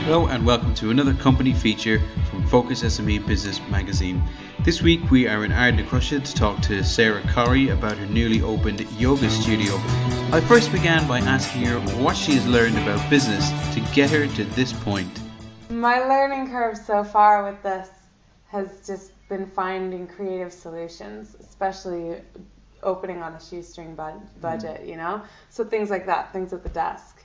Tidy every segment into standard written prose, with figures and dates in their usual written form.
Hello and welcome to another company feature from Focus SME Business Magazine. This week we are in Ardnacrusha to talk to Sarah Corrie about her newly opened yoga studio. I first began by asking her what she has learned about business to get her to this point. My learning curve so far with this has just been finding creative solutions, especially opening on a shoestring budget, So things like that, things at the desk,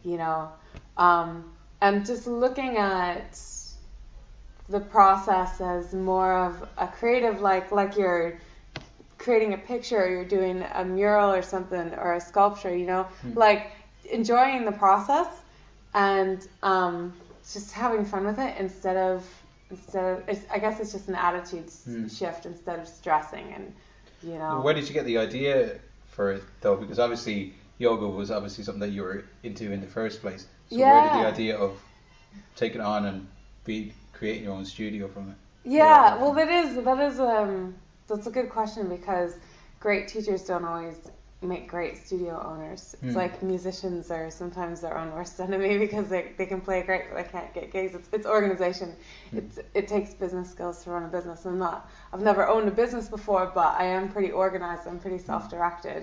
and just looking at the process as more of a creative, like you're creating a picture or you're doing a mural or something or a sculpture, like enjoying the process and just having fun with it instead of I guess it's just an attitude shift instead of stressing and Where did you get the idea for it though? Because obviously yoga was obviously something that you were into in the first place. So where did the idea of taking it on and creating your own studio from it? Yeah, well that's a good question because great teachers don't always make great studio owners. It's like musicians are sometimes their own worst enemy because they can play great but they can't get gigs. It's organization. It takes business skills to run a business. I've never owned a business before, but I am pretty organized. I'm pretty self-directed.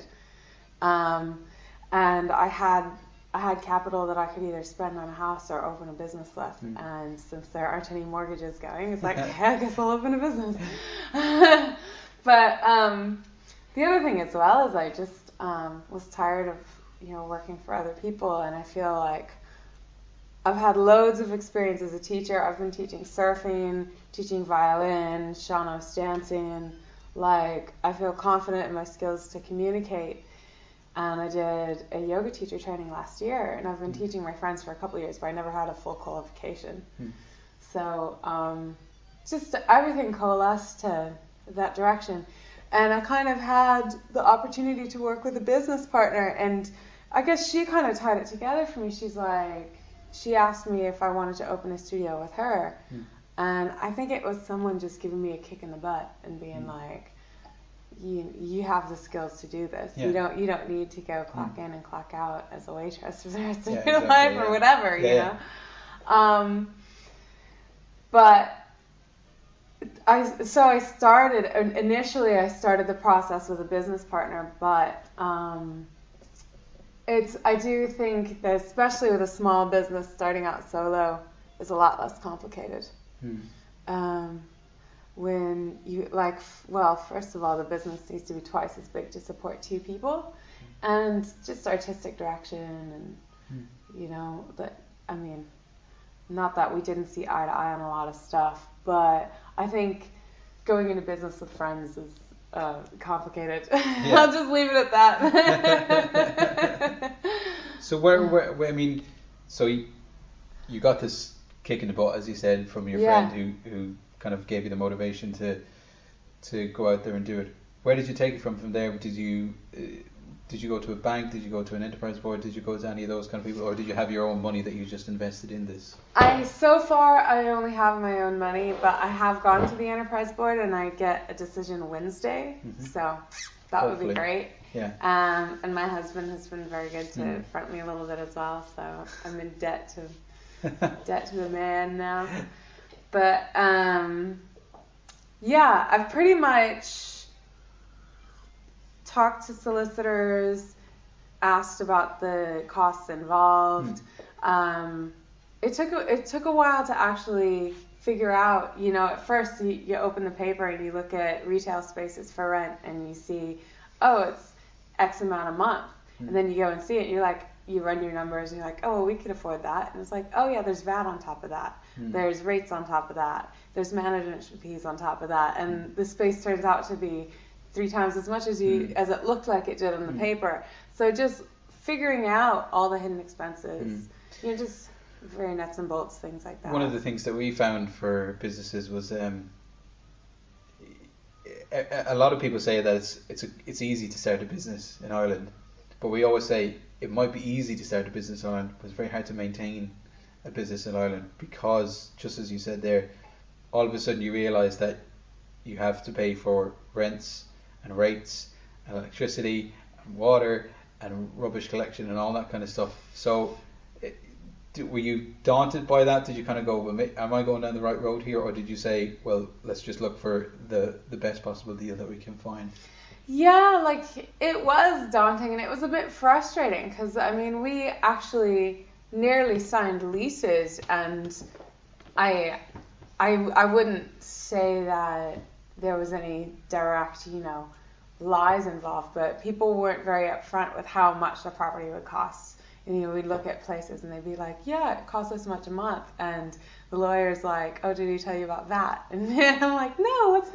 And I had capital that I could either spend on a house or open a business with. And since there aren't any mortgages going, it's like, I guess I'll open a business. But the other thing as well is I just was tired of working for other people, and I feel like I've had loads of experience as a teacher. I've been teaching surfing, teaching violin, Shanos dancing. Like I feel confident in my skills to communicate. And I did a yoga teacher training last year, and I've been teaching my friends for a couple of years, but I never had a full qualification. So just everything coalesced to that direction. And I kind of had the opportunity to work with a business partner, and I guess she kind of tied it together for me. She asked me if I wanted to open a studio with her, and I think it was someone just giving me a kick in the butt and being like, you have the skills to do this. You don't need to go clock in and clock out as a waitress for the rest of your life or whatever, you know. But I started initially. I started the process with a business partner, but I do think that especially with a small business starting out solo is a lot less complicated. When you first of all, the business needs to be twice as big to support two people, and just artistic direction and not that we didn't see eye to eye on a lot of stuff, but I think going into business with friends is complicated. I'll just leave it at that. So so you got this kick in the butt, as you said, from your friend who kind of gave you the motivation to go out there and do it. Where did you take it from there? Did you go to a bank? Did you go to an enterprise board? Did you go to any of those kind of people, or did you have your own money that you just invested in this? So far I only have my own money, but I have gone to the enterprise board and I get a decision Wednesday, so that would be great. And my husband has been very good to front me a little bit as well, so I'm in debt to the man now. But I've pretty much talked to solicitors, asked about the costs involved. It took a while to actually figure out. At first you open the paper and you look at retail spaces for rent and you see, it's X amount a month, and then you go and see it and you're like, you run your numbers and you're like, we could afford that, and it's like, there's VAT on top of that, there's rates on top of that, there's management fees on top of that, and the space turns out to be 3 times as much as it looked like it did on the paper. So just figuring out all the hidden expenses, just very nuts and bolts things like that. One of the things that we found for businesses was a lot of people say that it's easy to start a business in Ireland, but we always say it might be easy to start a business in Ireland, but it's very hard to maintain a business in Ireland because, just as you said there, all of a sudden you realise that you have to pay for rents and rates and electricity and water and rubbish collection and all that kind of stuff. So were you daunted by that? Did you kind of go, well, am I going down the right road here? Or did you say, well, let's just look for the best possible deal that we can find? Yeah, like it was daunting and it was a bit frustrating because I mean we actually nearly signed leases, and I wouldn't say that there was any direct, lies involved, but people weren't very upfront with how much the property would cost. We'd look at places and they'd be like, yeah, it costs this much a month, and the lawyer's like, oh, did he tell you about that? And I'm like, no, what's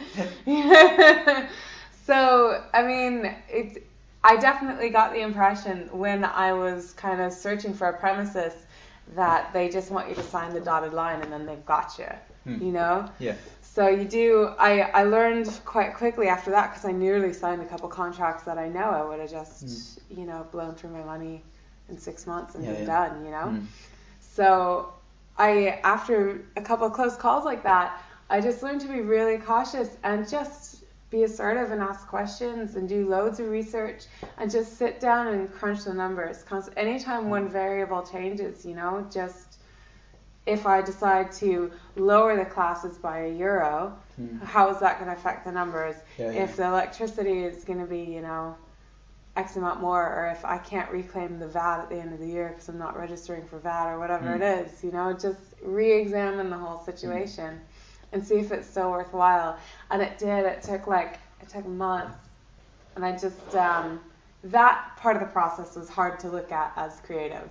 that? So, I mean, I definitely got the impression when I was kind of searching for a premises that they just want you to sign the dotted line and then they've got you, Yeah. So you do, I learned quite quickly after that, because I nearly signed a couple contracts that I know I would have just, blown through my money in 6 months and been done, So after a couple of close calls like that, I just learned to be really cautious and just be assertive and ask questions and do loads of research and just sit down and crunch the numbers. Anytime one variable changes, just if I decide to lower the classes by €1, how is that going to affect the numbers? If the electricity is going to be, X amount more, or if I can't reclaim the VAT at the end of the year because I'm not registering for VAT or whatever it is, just re-examine the whole situation. And see if it's still worthwhile. And it did. It took months. And I just, that part of the process was hard to look at as creative.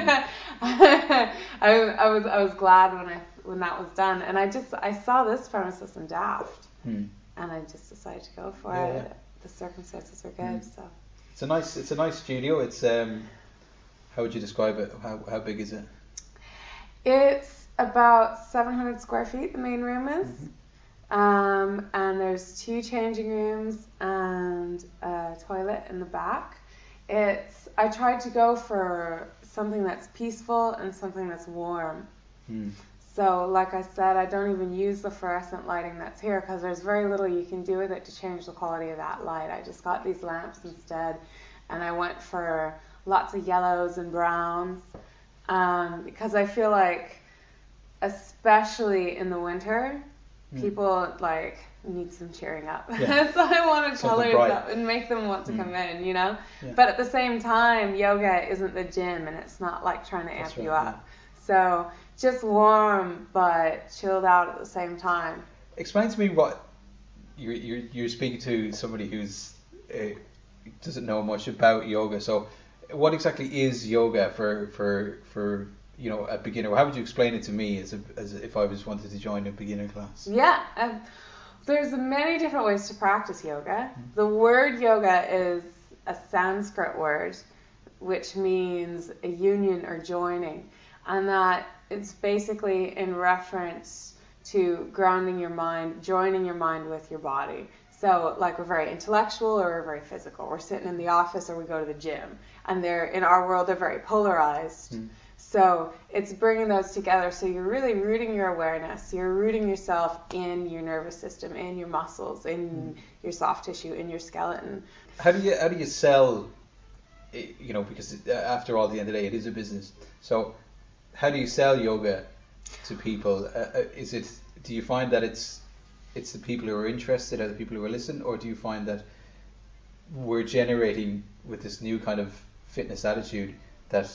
I was glad when that was done. And I saw this premises in Daft. And I just decided to go for it. Yeah. The circumstances were good, so. It's a nice studio. It's, how would you describe it? How big is it? It's about 700 square feet, the main room is. And there's 2 changing rooms and a toilet in the back. I tried to go for something that's peaceful and something that's warm. So like I said, I don't even use the fluorescent lighting that's here because there's very little you can do with it to change the quality of that light. I just got these lamps instead, and I went for lots of yellows and browns because I feel like, especially in the winter, people need some cheering up. Yeah. So I wanted colors that would make them want to come in, Yeah. But at the same time, yoga isn't the gym, and it's not like trying to amp you up. Yeah. So just warm but chilled out at the same time. Explain to me what you're speaking to somebody who's doesn't know much about yoga. So what exactly is yoga for a beginner? How would you explain it to me as if I was wanted to join a beginner class? Yeah, there's many different ways to practice yoga. The word yoga is a Sanskrit word, which means a union or joining, and that it's basically in reference to grounding your mind, joining your mind with your body. So like we're very intellectual or we're very physical. We're sitting in the office or we go to the gym, and in our world they're very polarized. So it's bringing those together. So you're really rooting your awareness. You're rooting yourself in your nervous system, in your muscles, in your soft tissue, in your skeleton. How do you sell? Because after all, at the end of the day, it is a business. So how do you sell yoga to people? Do you find that it's the people who are interested, or the people who are listening, or do you find that we're generating with this new kind of fitness attitude that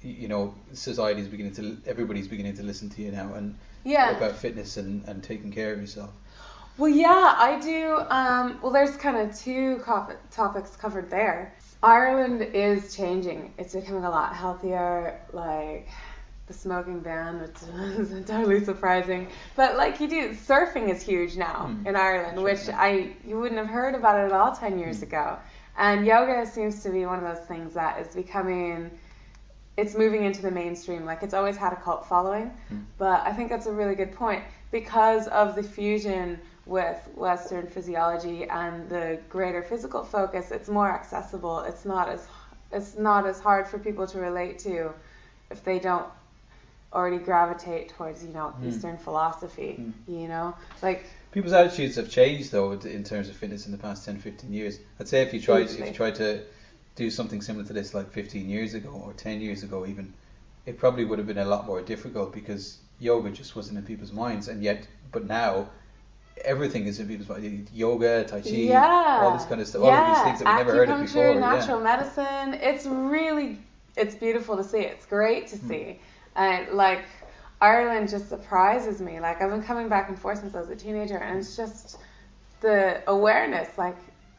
everybody's beginning to listen to you now and about fitness and taking care of yourself? Well, yeah, I do. There's kind of 2 topics covered there. Ireland is changing. It's becoming a lot healthier, like the smoking ban, which is totally surprising. But surfing is huge now in Ireland, which you wouldn't have heard about it at all 10 years ago. And yoga seems to be one of those things that is it's moving into the mainstream. It's always had a cult following, but I think that's a really good point because of the fusion with Western physiology and the greater physical focus. It's more accessible. It's not as hard for people to relate to if they don't already gravitate towards Eastern philosophy. People's attitudes have changed though in terms of fitness in the past 10-15 years. I'd say if you tried to do something similar to this 15 years ago or 10 years ago even, it probably would have been a lot more difficult because yoga just wasn't in people's minds, and yet, but now everything is in people's minds. Yoga, Tai Chi, all this kind of stuff, all of these things that we never heard of before. Natural medicine. It's beautiful to see. It's great to see. And like, Ireland just surprises me. Like, I've been coming back and forth since I was a teenager, and it's just the awareness, like,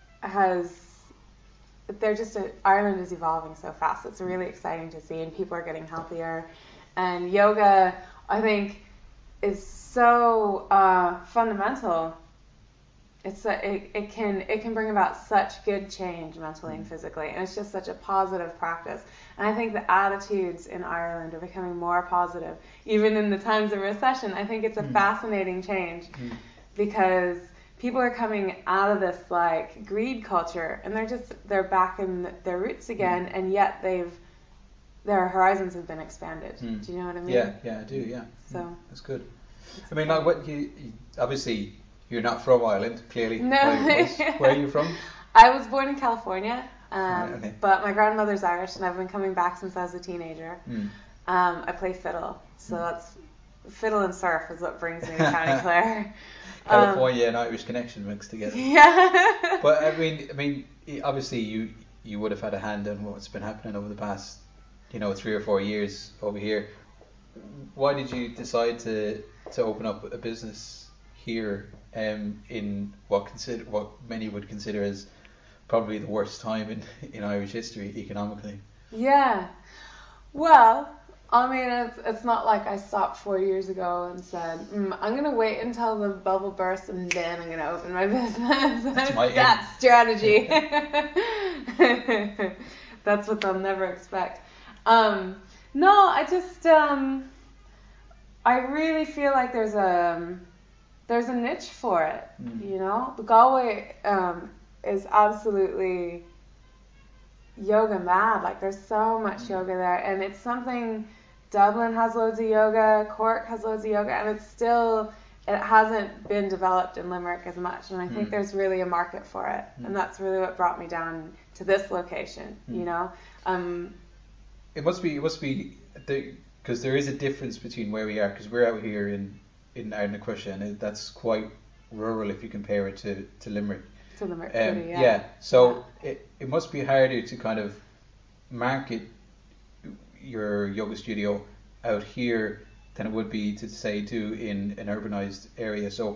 Ireland is evolving so fast. It's really exciting to see, and people are getting healthier. And yoga, I think, is so fundamental. It can bring about such good change mentally and physically, and it's just such a positive practice. And I think the attitudes in Ireland are becoming more positive, even in the times of recession. I think it's a fascinating change because people are coming out of this like greed culture, and they're back in their roots again, and yet their horizons have been expanded. Do you know what I mean? Yeah, I do. Yeah. So that's good. I mean, like, what you obviously you're not from Ireland, clearly. No. Where are you from? I was born in California, Okay. but my grandmother's Irish, and I've been coming back since I was a teenager. I play fiddle, so that's fiddle and surf is what brings me to County Clare. California and Irish connection mixed together. Yeah. But I mean, obviously you would have had a hand in what's been happening over the past, 3 or 4 years over here. Why did you decide to open up a business here in what many would consider as probably the worst time in Irish history economically? Yeah. Well, I mean, it's not like I stopped 4 years ago and said, I'm going to wait until the bubble bursts and then I'm going to open my business. That's strategy. That's what they'll never expect. No, I just, I really feel like there's a niche for it, The Galway is absolutely yoga mad. Like, there's so much yoga there, and it's something. Dublin has loads of yoga, Cork has loads of yoga, and it hasn't been developed in Limerick as much, and I think there's really a market for it, and that's really what brought me down to this location, It must be because there is a difference between where we are, because we're out here in Ardnacrusha, and that's quite rural if you compare it to Limerick. To Limerick City, yeah. So it must be harder to kind of market your yoga studio out here than it would be to do in an urbanized area. So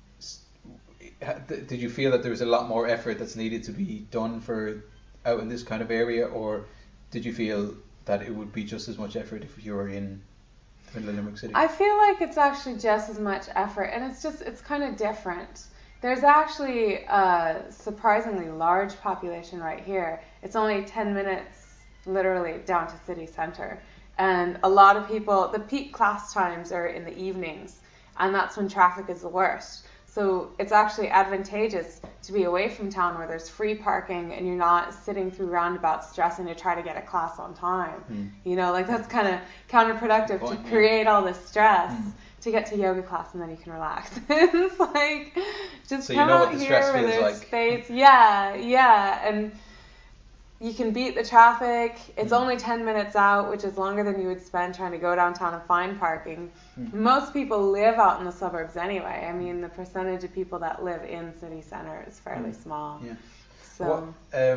did you feel that there was a lot more effort that's needed to be done for out in this kind of area, or did you feel that it would be just as much effort if you were in the middle of Limerick City? I feel like it's actually just as much effort, and it's kind of different. There's actually a surprisingly large population right here. It's only 10 minutes literally down to city centre, and a lot of people, the peak class times are in the evenings, and that's when traffic is the worst. So it's actually advantageous to be away from town where there's free parking and you're not sitting through roundabouts stressing to try to get a class on time. Like, that's kind of counterproductive to create all this stress to get to yoga class, and then you can relax. It's like, just so come what out the here stress where feels there's like. space. Yeah, and you can beat the traffic. It's only 10 minutes out, which is longer than you would spend trying to go downtown and find parking. Most people live out in the suburbs anyway. I mean, the percentage of people that live in city centre is fairly small. Yeah. So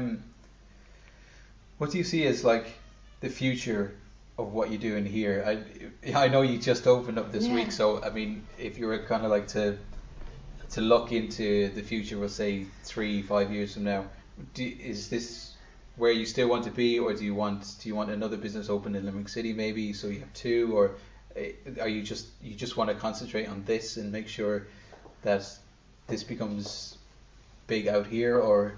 what do you see as like the future of what you're doing here? I know you just opened up this week, so I mean, if you were kind of like to look into the future, we'll say 3-5 years from now, is this where you still want to be, or do you want another business open in Limerick City maybe, so you have two, or are you just want to concentrate on this and make sure that this becomes big out here, or?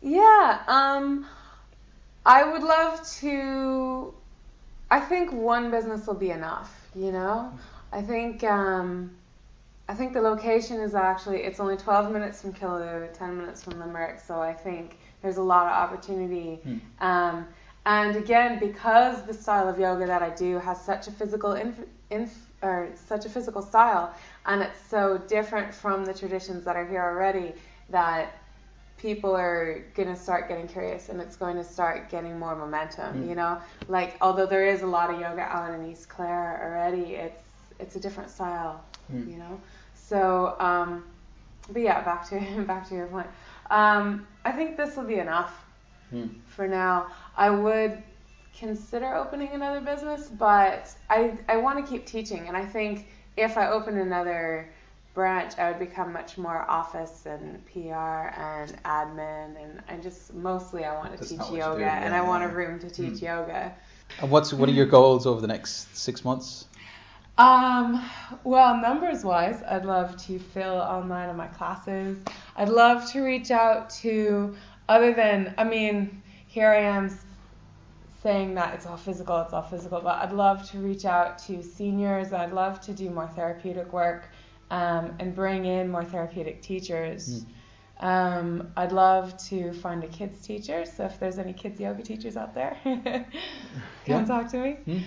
I would love to. I think one business will be enough, I think the location is actually, it's only 12 minutes from Killaloe, 10 minutes from Limerick, so I think there's a lot of opportunity. And again, because the style of yoga that I do has such a physical such a physical style, and it's so different from the traditions that are here already, that people are going to start getting curious, and it's going to start getting more momentum, you know? Like, although there is a lot of yoga out in East Clare already, it's a different style, you know? So, but yeah, back to your point. I think this will be enough for now. I would consider opening another business, but I want to keep teaching, and I think if I open another branch, I would become much more office and PR and admin, and I just mostly I want to teach yoga, and I want a room to teach yoga. And what are your goals over the next 6 months? Well, numbers wise, I'd love to fill online on my classes. I'd love to reach out to, other than, I mean, here I am saying that it's all physical, but I'd love to reach out to seniors. I'd love to do more therapeutic work, and bring in more therapeutic teachers. I'd love to find a kids teacher, so if there's any kids yoga teachers out there, come talk to me.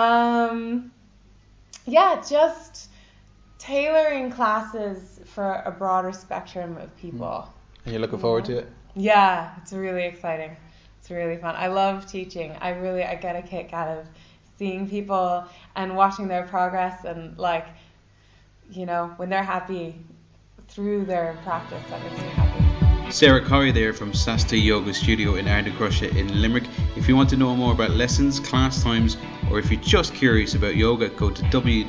Yeah, just tailoring classes for a broader spectrum of people. And you're looking forward to it? Yeah, it's really exciting. It's really fun. I love teaching. I get a kick out of seeing people and watching their progress, and like, you know, when they're happy through their practice, that makes me happy. Sarah Corry there from Sasta Yoga Studio in Ardnacrusha in Limerick. If you want to know more about lessons, class times, or if you're just curious about yoga, go to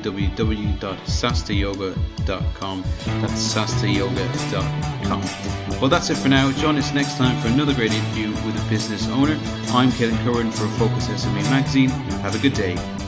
www.sastayoga.com. That's sastayoga.com. Well, that's it for now. Join us next time for another great interview with a business owner. I'm Kevin Curran for Focus SME Magazine. Have a good day.